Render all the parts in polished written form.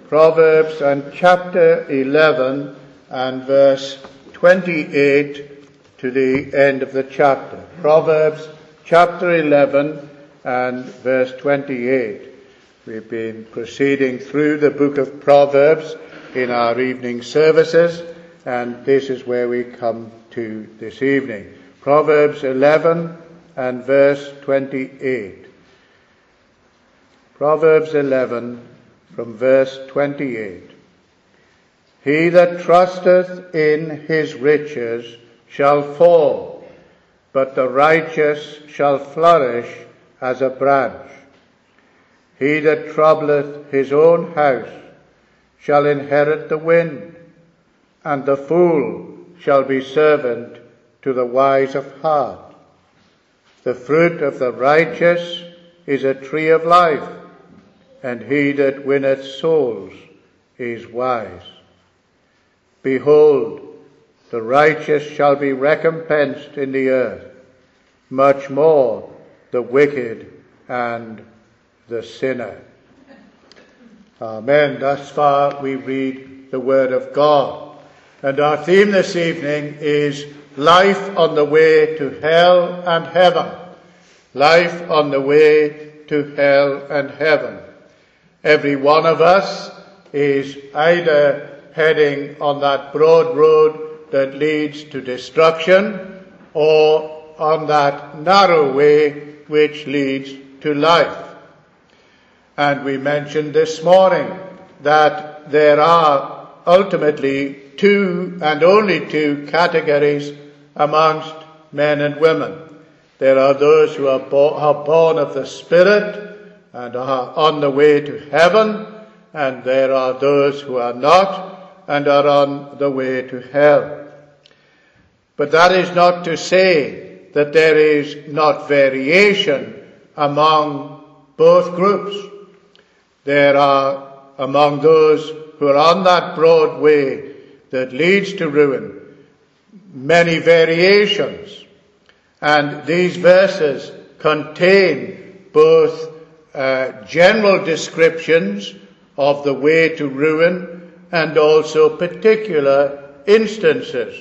Proverbs and chapter 11 and verse 28 to the end of the chapter. Proverbs chapter 11 and verse 28. We've been proceeding through the book of Proverbs in our evening services, and this is where we come to this evening. Proverbs 11 and verse 28. Proverbs 11 from verse 28. He that trusteth in his riches shall fall, but the righteous shall flourish as a branch. He that troubleth his own house shall inherit the wind, and the fool shall be servant to the wise of heart. The fruit of the righteous is a tree of life, and he that winneth souls is wise. Behold, the righteous shall be recompensed in the earth, much more the wicked and the sinner. Amen. Thus far we read the word of God. And our theme this evening is life on the way to hell and heaven. Life on the way to hell and heaven. Every one of us is either heading on that broad road that leads to destruction or on that narrow way which leads to life. And we mentioned this morning that there are ultimately two and only two categories amongst men and women. There are those who are born of the Spirit and are on the way to heaven, and there are those who are not and are on the way to hell. But that is not to say that there is not variation among both groups. There are among those who are on that broad way that leads to ruin many variations. And these verses contain both general descriptions of the way to ruin and also particular instances.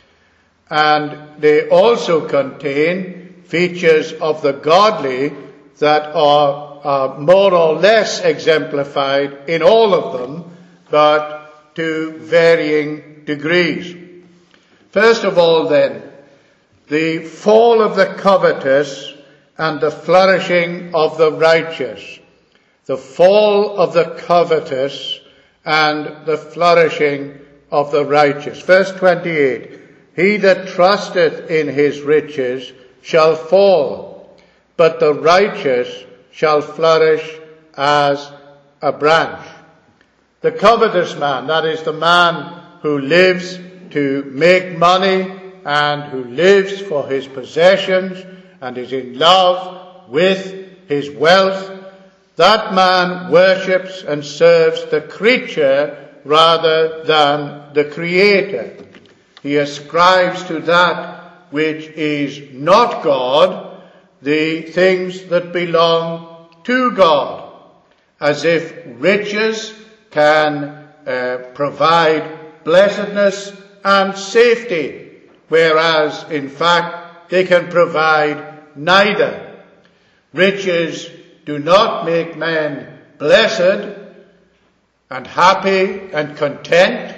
And they also contain features of the godly that are more or less exemplified in all of them, but to varying degrees. First of all, then, the fall of the covetous and the flourishing of the righteous. The fall of the covetous and the flourishing of the righteous. Verse 28. He that trusteth in his riches shall fall, but the righteous shall flourish as a branch. The covetous man, that is the man who lives to make money and who lives for his possessions and is in love with his wealth, that man worships and serves the creature rather than the Creator. He ascribes to that which is not God the things that belong to God, as if riches can provide blessedness and safety, whereas in fact they can provide neither. Riches do not make men blessed and happy and content,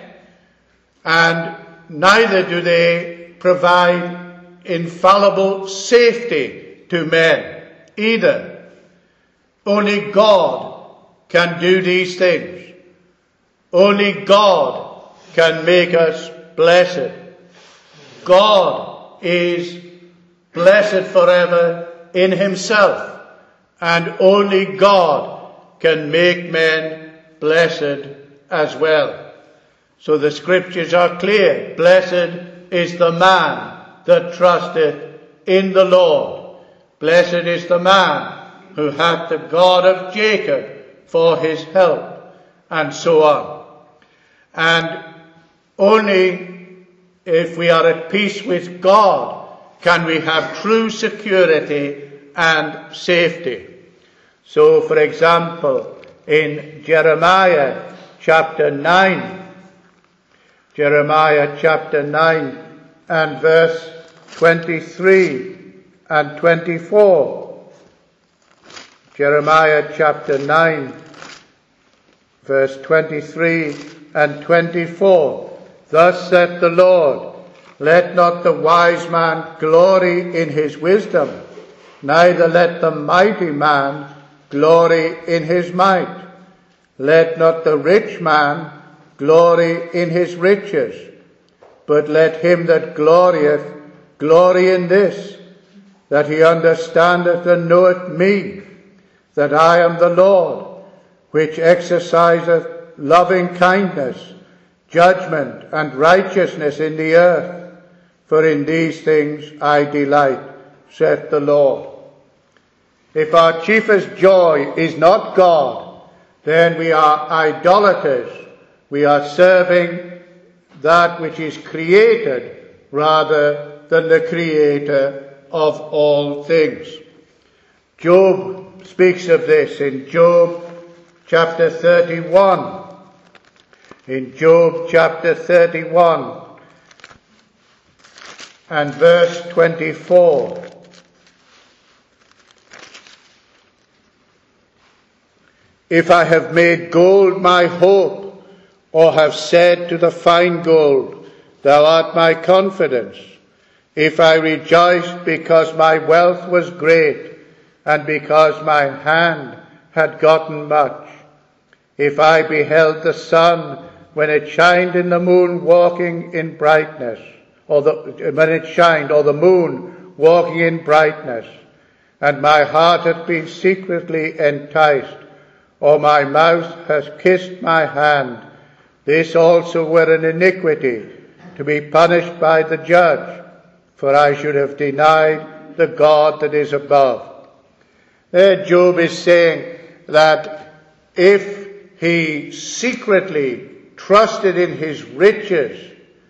and neither do they provide infallible safety to men either. Only God can do these things. Only God can make us blessed. God is blessed forever in himself, and only God can make men blessed as well. So the scriptures are clear. Blessed is the man that trusteth in the Lord. Blessed is the man who hath the God of Jacob for his help, and so on. And only if we are at peace with God can we have true security and safety. So, for example, in Jeremiah chapter 9. Jeremiah chapter 9 and verse 23 and 24. Jeremiah chapter 9, verse 23 and 24. Thus saith the Lord, let not the wise man glory in his wisdom, neither let the mighty man glory in his might. Let not the rich man glory in his riches, but let him that glorieth glory in this, that he understandeth and knoweth me, that I am the Lord, which exerciseth loving kindness, judgment, and righteousness in the earth. For in these things I delight, saith the Lord. If our chiefest joy is not God, then we are idolaters. We are serving that which is created rather than the Creator of all things. Job speaks of this in Job chapter 31. In Job chapter 31 and verse 24. If I have made gold my hope, or have said to the fine gold, thou art my confidence, if I rejoiced because my wealth was great, and because my hand had gotten much, if I beheld the sun when it shined in the moon walking in brightness, or the moon walking in brightness, and my heart hath been secretly enticed, or my mouth has kissed my hand, this also were an iniquity, to be punished by the judge, for I should have denied the God that is above. There Job is saying that if he secretly trusted in his riches,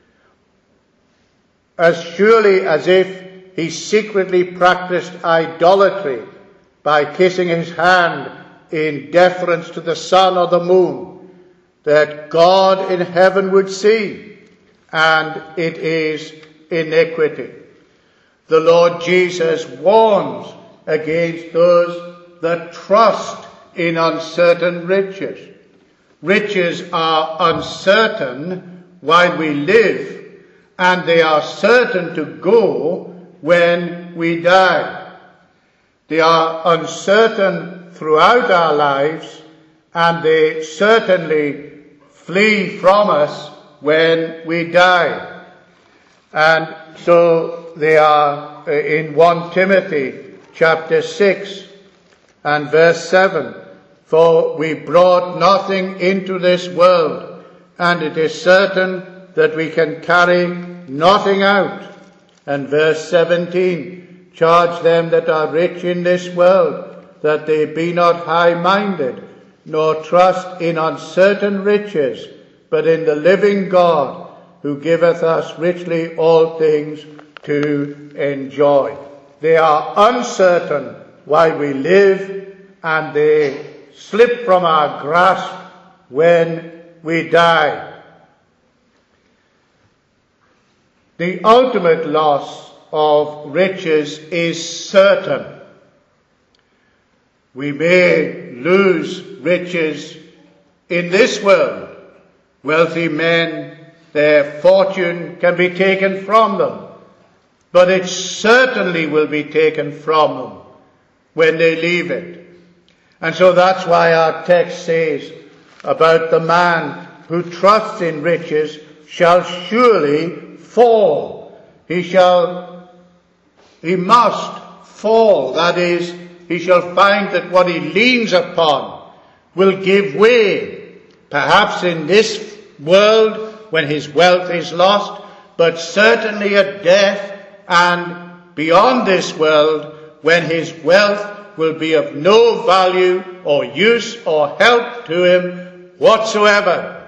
as surely as if he secretly practiced idolatry by kissing his hand in deference to the sun or the moon, that God in heaven would see, and it is iniquity. The Lord Jesus warns against those that trust in uncertain riches. Riches are uncertain while we live, and they are certain to go when we die. They are uncertain throughout our lives, and they certainly flee from us when we die. And so they are in 1 Timothy chapter 6 and verse 7. For we brought nothing into this world, and it is certain that we can carry nothing out. And verse 17, charge them that are rich in this world, that they be not high-minded, nor trust in uncertain riches, but in the living God, who giveth us richly all things to enjoy. They are uncertain while we live, and they slip from our grasp when we die. The ultimate loss of riches is certain. We may lose riches in this world. Wealthy men, their fortune can be taken from them, but it certainly will be taken from them when they leave it. And so that's why our text says about the man who trusts in riches shall surely fall. He must fall. That is, he shall find that what he leans upon will give way, perhaps in this world when his wealth is lost, but certainly at death and beyond this world when his wealth will be of no value or use or help to him whatsoever.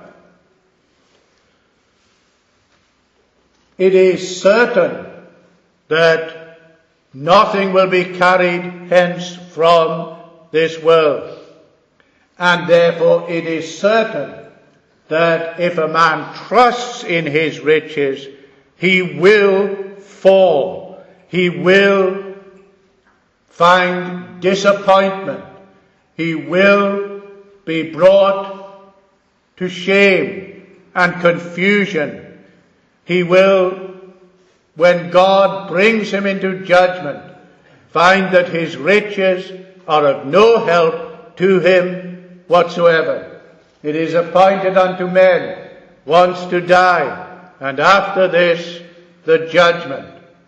It is certain that nothing will be carried hence from this world. And therefore it is certain that if a man trusts in his riches, he will fall. He will find disappointment. He will be brought to shame and confusion. He will, when God brings him into judgment, find that his riches are of no help to him whatsoever. It is appointed unto men once to die, and after this the judgment.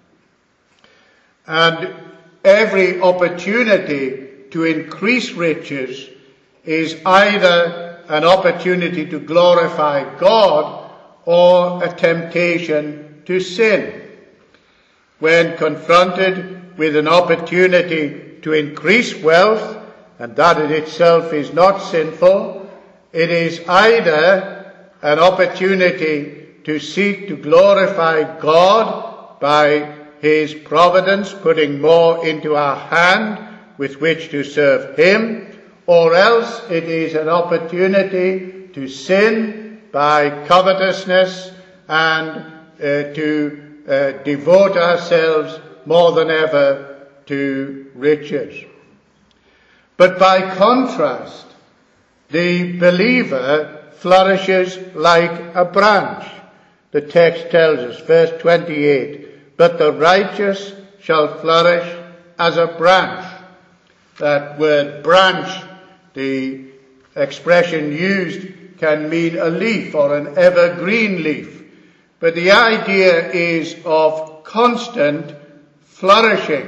And every opportunity to increase riches is either an opportunity to glorify God or a temptation to sin. When confronted with an opportunity to increase wealth, and that in itself is not sinful, it is either an opportunity to seek to glorify God by his providence, putting more into our hand with which to serve him, or else it is an opportunity to sin by covetousness and to devote ourselves more than ever to riches. But by contrast, the believer flourishes like a branch. The text tells us, verse 28, but the righteous shall flourish as a branch. That word branch, the expression used, can mean a leaf or an evergreen leaf. But the idea is of constant flourishing.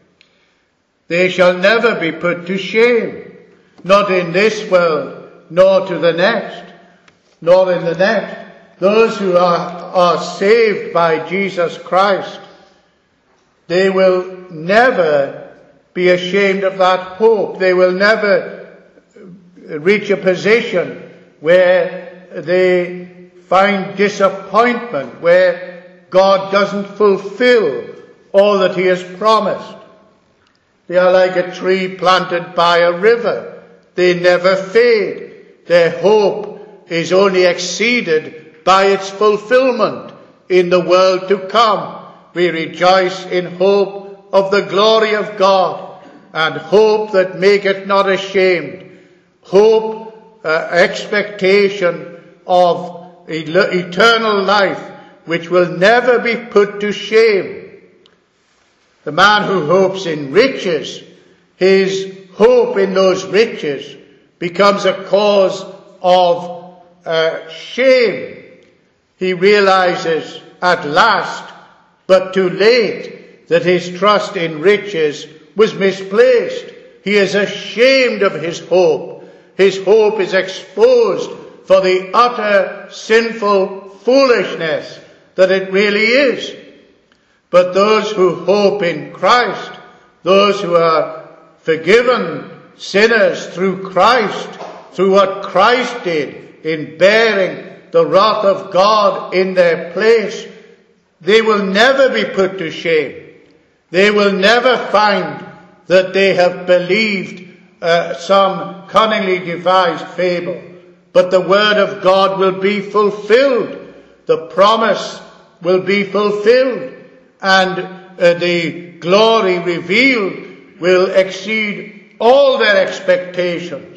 They shall never be put to shame, not in this world, nor to the next, nor in the next. Those who are saved by Jesus Christ, they will never be ashamed of that hope. They will never reach a position where they find disappointment, where God doesn't fulfill all that he has promised. They are like a tree planted by a river. They never fade. Their hope is only exceeded by its fulfillment in the world to come. We rejoice in hope of the glory of God, and hope that maketh not ashamed. Hope, expectation of eternal life, which will never be put to shame. The man who hopes in riches, his hope in those riches becomes a cause of shame. He realizes at last, but too late, that his trust in riches was misplaced. He is ashamed of his hope. His hope is exposed for the utter sinful foolishness that it really is. But those who hope in Christ, those who are forgiven sinners through Christ, through what Christ did in bearing the wrath of God in their place, they will never be put to shame. They will never find that they have believed some cunningly devised fable, but the word of God will be fulfilled. The promise will be fulfilled, and the glory revealed will exceed all their expectations.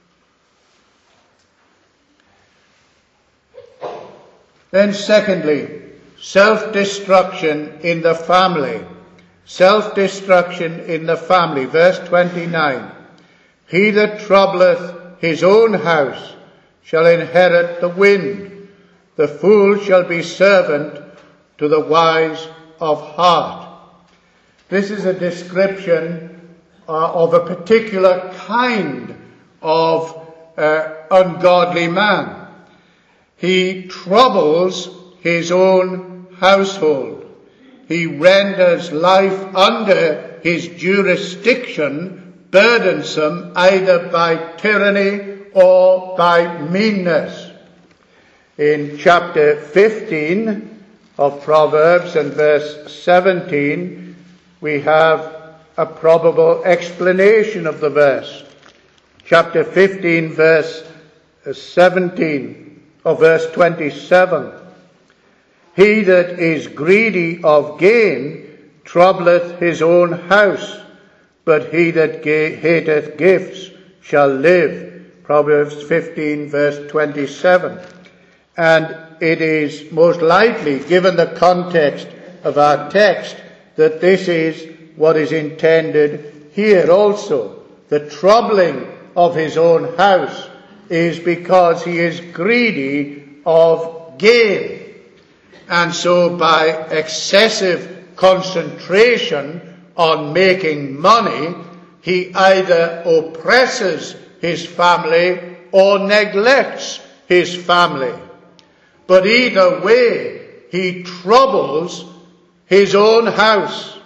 Then secondly, self-destruction in the family. Self-destruction in the family. Verse 29. He that troubleth his own house shall inherit the wind. The fool shall be servant to the wise of heart. This is a description of a particular kind of ungodly man. He troubles his own household. He renders life under his jurisdiction burdensome, either by tyranny or by meanness. In chapter 15 of Proverbs and verse 17, we have a probable explanation of the verse. Chapter 15, verse 17. of verse 27. He that is greedy of gain troubleth his own house, but he that hateth gifts shall live. Proverbs 15 verse 27. And it is most likely, given the context of our text, that this is what is intended here also. The troubling of his own house is because he is greedy of gain. And so by excessive concentration on making money, he either oppresses his family or neglects his family. But either way, he troubles his own house.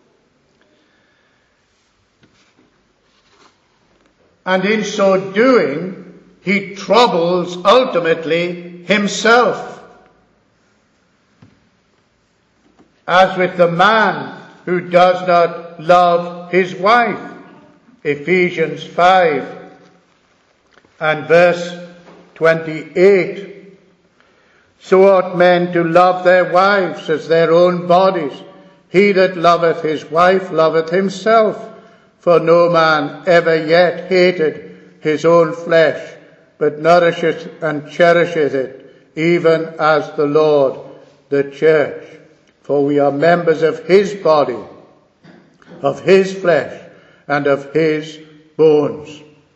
And in so doing, he troubles ultimately himself. As with the man who does not love his wife. Ephesians 5 and verse 28. So ought men to love their wives as their own bodies. He that loveth his wife loveth himself. For no man ever yet hated his own flesh, but nourisheth and cherisheth it, even as the Lord the church. For we are members of his body, of his flesh, and of his bones.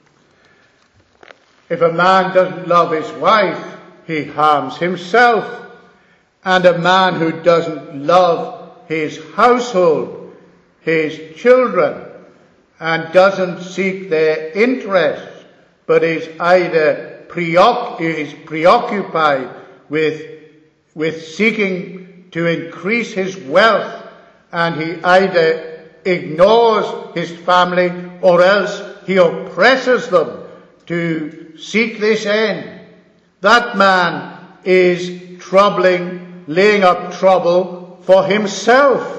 If a man doesn't love his wife, he harms himself. And a man who doesn't love his household, his children, and doesn't seek their interests, but is either preoccupied with seeking to increase his wealth, and he either ignores his family or else he oppresses them to seek this end. That man is laying up trouble for himself.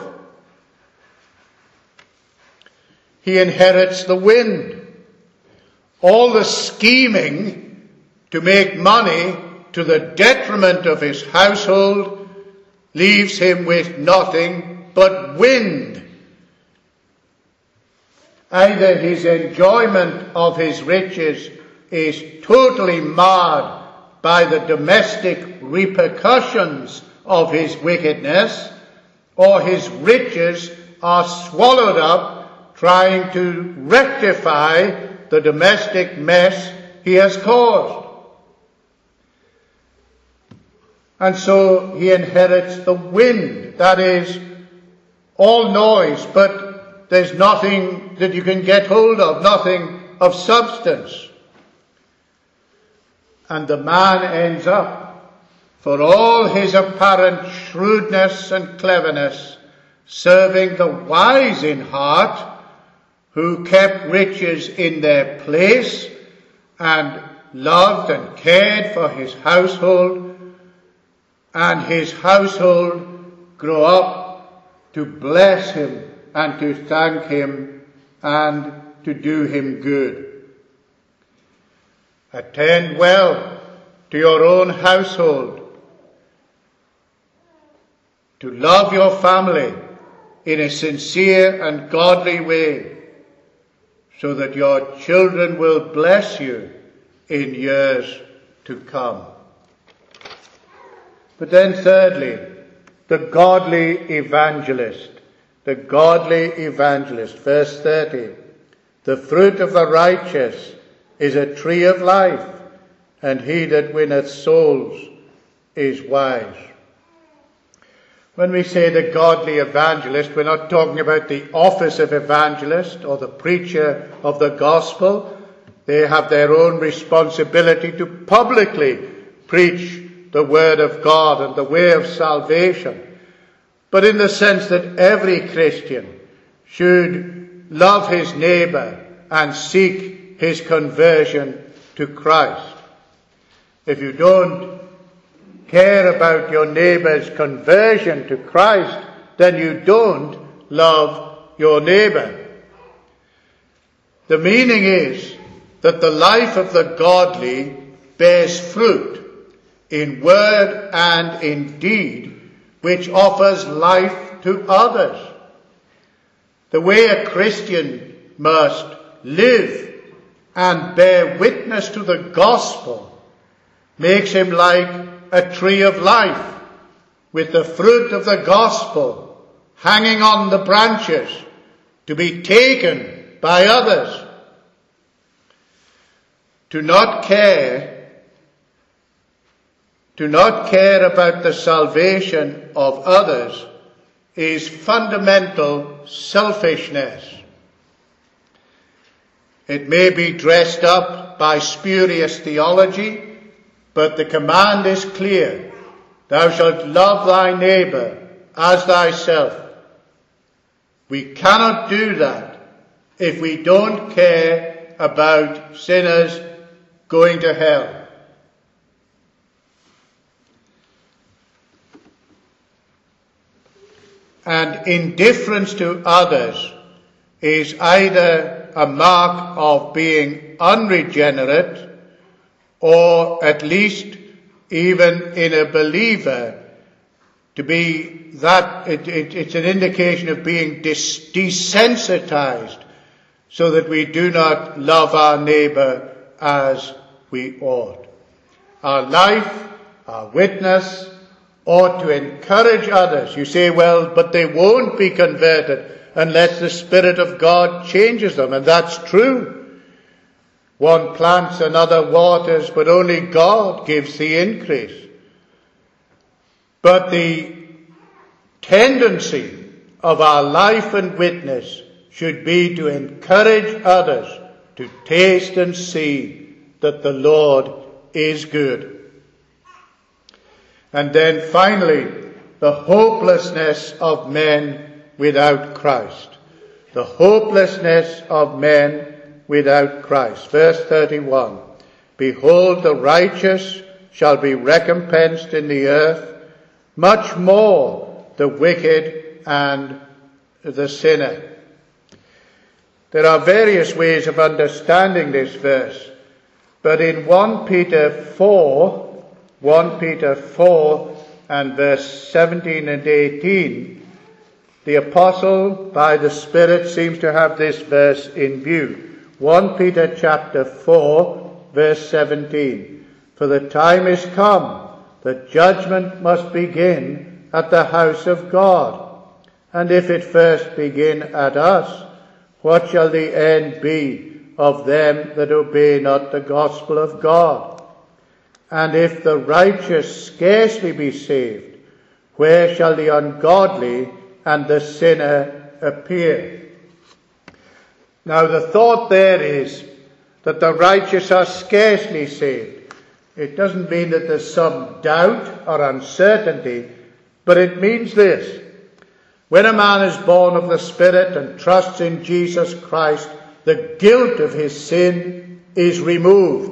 He inherits the wind. All the scheming to make money to the detriment of his household leaves him with nothing but wind. Either his enjoyment of his riches is totally marred by the domestic repercussions of his wickedness, or his riches are swallowed up trying to rectify the domestic mess he has caused. And so he inherits the wind, that is, all noise, but there's nothing that you can get hold of, nothing of substance. And the man ends up, for all his apparent shrewdness and cleverness, serving the wise in heart, who kept riches in their place, and loved and cared for his household, and his household grow up to bless him and to thank him and to do him good. Attend well to your own household, to love your family in a sincere and godly way, so that your children will bless you in years to come. But then thirdly, the godly evangelist. The godly evangelist. Verse 30. The fruit of the righteous is a tree of life, and he that winneth souls is wise. When we say the godly evangelist, we're not talking about the office of evangelist or the preacher of the gospel. They have their own responsibility to publicly preach the word of God and the way of salvation. But in the sense that every Christian should love his neighbor and seek his conversion to Christ. If you don't care about your neighbor's conversion to Christ, then you don't love your neighbor. The meaning is that the life of the godly bears fruit. in word and in deed, which offers life to others. The way a Christian must live and bear witness to the gospel makes him like a tree of life, with the fruit of the gospel hanging on the branches to be taken by others. To not care about the salvation of others is fundamental selfishness. It may be dressed up by spurious theology, but the command is clear. Thou shalt love thy neighbour as thyself. We cannot do that if we don't care about sinners going to hell. And indifference to others is either a mark of being unregenerate, or at least even in a believer to be that it's an indication of being desensitized, so that we do not love our neighbor as we ought. Our life, our witness, ought to encourage others. You say, well, but they won't be converted unless the Spirit of God changes them. And that's true. One plants, another waters, but only God gives the increase. But the tendency of our life and witness should be to encourage others to taste and see that the Lord is good. And then finally, the hopelessness of men without Christ. The hopelessness of men without Christ. Verse 31. Behold, the righteous shall be recompensed in the earth, much more the wicked and the sinner. There are various ways of understanding this verse, but in 1 Peter 4 and verse 17 and 18, the apostle by the Spirit seems to have this verse in view. 1 Peter chapter 4 verse 17. For the time is come that judgment must begin at the house of God. And if it first begin at us, what shall the end be of them that obey not the gospel of God? And if the righteous scarcely be saved, where shall the ungodly and the sinner appear? Now the thought there is that the righteous are scarcely saved. It doesn't mean that there's some doubt or uncertainty, but it means this. When a man is born of the Spirit and trusts in Jesus Christ, the guilt of his sin is removed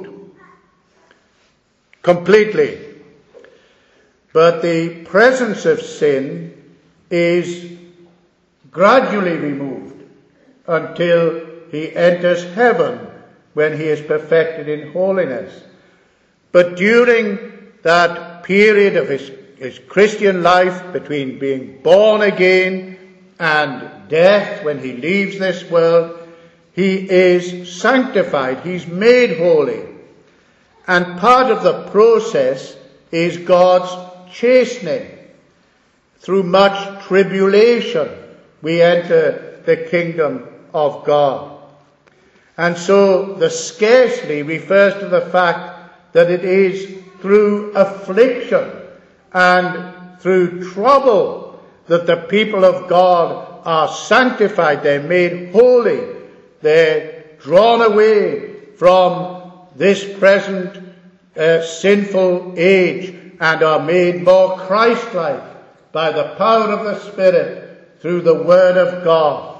completely. But the presence of sin is gradually removed until he enters heaven, when he is perfected in holiness. But during that period of his Christian life, between being born again and death, when he leaves this world, he is sanctified, he's made holy. And part of the process is God's chastening. Through much tribulation, we enter the kingdom of God. And so the scarcely refers to the fact that it is through affliction and through trouble that the people of God are sanctified, they're made holy, they're drawn away from this present sinful age and are made more Christ-like by the power of the Spirit through the Word of God.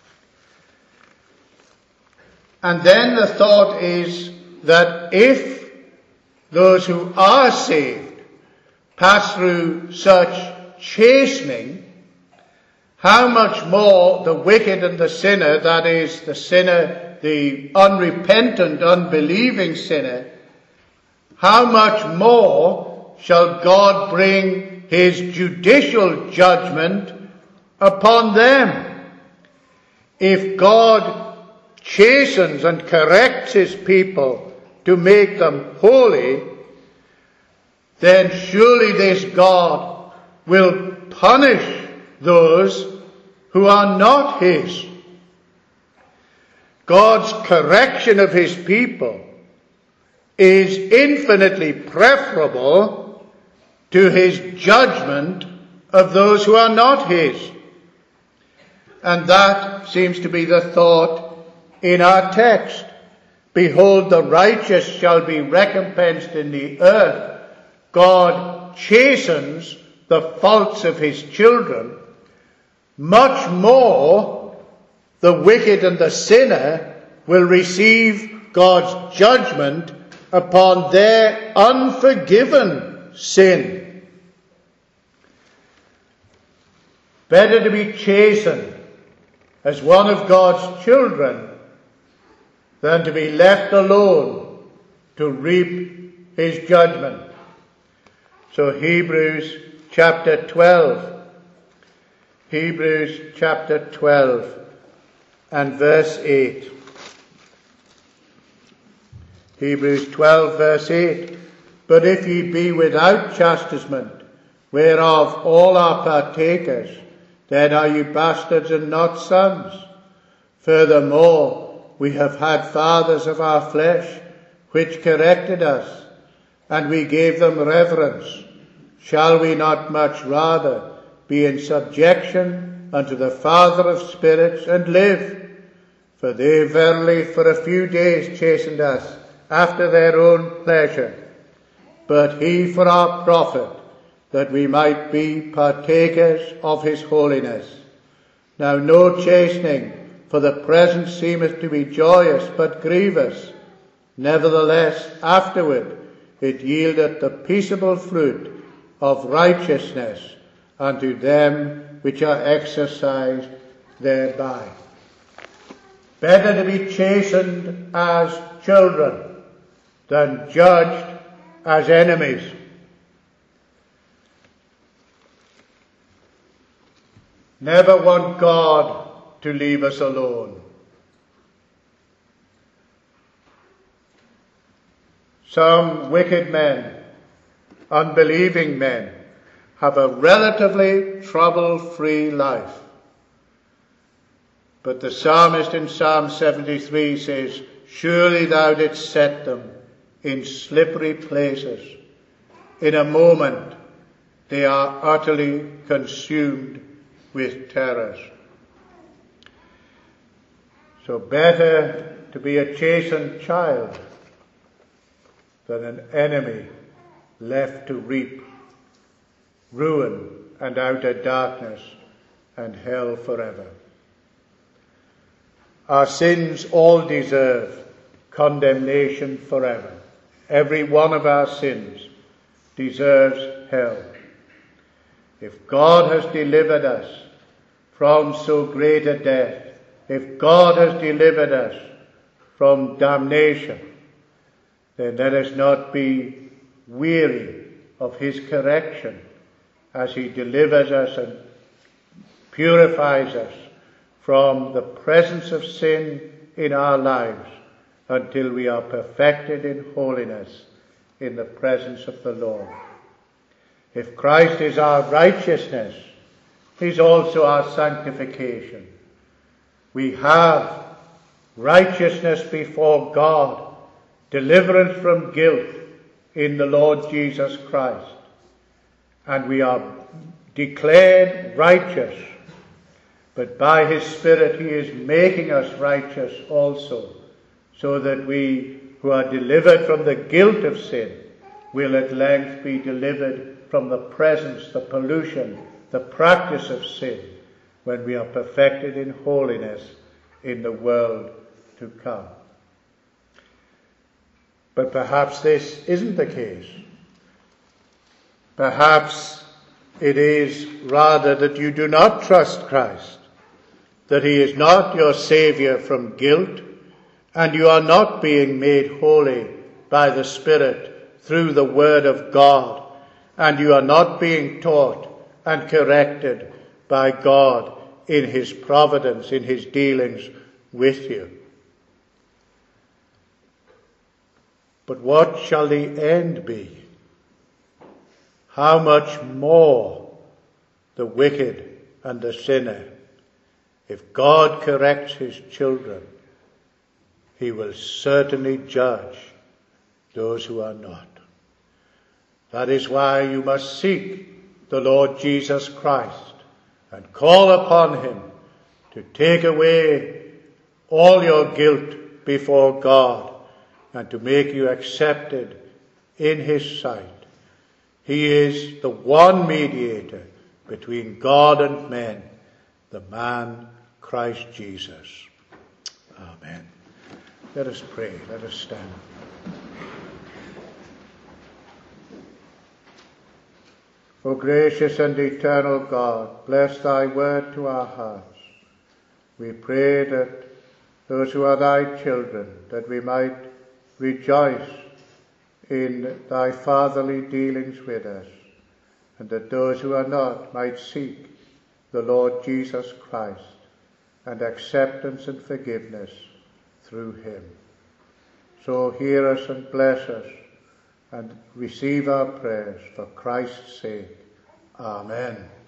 And then the thought is that if those who are saved pass through such chastening, how much more the wicked and the sinner, that is, the sinner, the unrepentant, unbelieving sinner, how much more shall God bring his judicial judgment upon them. If God chastens and corrects his people to make them holy, then surely this God will punish those who are not his. God's correction of his people is infinitely preferable to his judgment of those who are not his. And that seems to be the thought in our text. Behold, the righteous shall be recompensed in the earth. God chastens the faults of his children. Much more, the wicked and the sinner will receive God's judgment upon their unforgiven sin. Better to be chastened as one of God's children than to be left alone to reap his judgment. So Hebrews chapter 12 and verse 8. Hebrews 12 verse 8. But if ye be without chastisement, whereof all are partakers, then are ye bastards and not sons. Furthermore, we have had fathers of our flesh, which corrected us, and we gave them reverence. Shall we not much rather be in subjection unto the Father of spirits, and live? For they verily for a few days chastened us after their own pleasure, but he for our profit, that we might be partakers of his holiness. Now no chastening for the present seemeth to be joyous, but grievous. Nevertheless, afterward it yieldeth the peaceable fruit of righteousness unto them which are exercised thereby. Better to be chastened as children than judged as enemies. Never want God to leave us alone. Some wicked men, unbelieving men, have a relatively trouble-free life. But the psalmist in Psalm 73 says, surely thou didst set them in slippery places. In a moment they are utterly consumed with terrors. So better to be a chastened child than an enemy left to reap ruin and outer darkness and hell forever. Our sins all deserve condemnation forever. Every one of our sins deserves hell. If God has delivered us from so great a death, if God has delivered us from damnation, then let us not be weary of his correction as he delivers us and purifies us from the presence of sin in our lives until we are perfected in holiness in the presence of the Lord. If Christ is our righteousness, he's also our sanctification. We have righteousness before God, deliverance from guilt in the Lord Jesus Christ. And we are declared righteous. But by his Spirit he is making us righteous also, so that we who are delivered from the guilt of sin will at length be delivered from the presence, the pollution, the practice of sin, when we are perfected in holiness in the world to come. But perhaps this isn't the case. Perhaps it is rather that you do not trust Christ, that he is not your Saviour from guilt, and you are not being made holy by the Spirit through the Word of God, and you are not being taught and corrected by God in his providence, in his dealings with you. But what shall the end be? How much more the wicked and the sinner? If God corrects his children, he will certainly judge those who are not. That is why you must seek the Lord Jesus Christ and call upon him to take away all your guilt before God and to make you accepted in his sight. He is the one mediator between God and men, the man Christ Jesus. Amen. Let us pray. Let us stand. O gracious and eternal God, bless thy word to our hearts. We pray that those who are thy children, that we might rejoice in thy fatherly dealings with us, and that those who are not might seek the Lord Jesus Christ and acceptance and forgiveness through him. So hear us and bless us and receive our prayers for Christ's sake. Amen.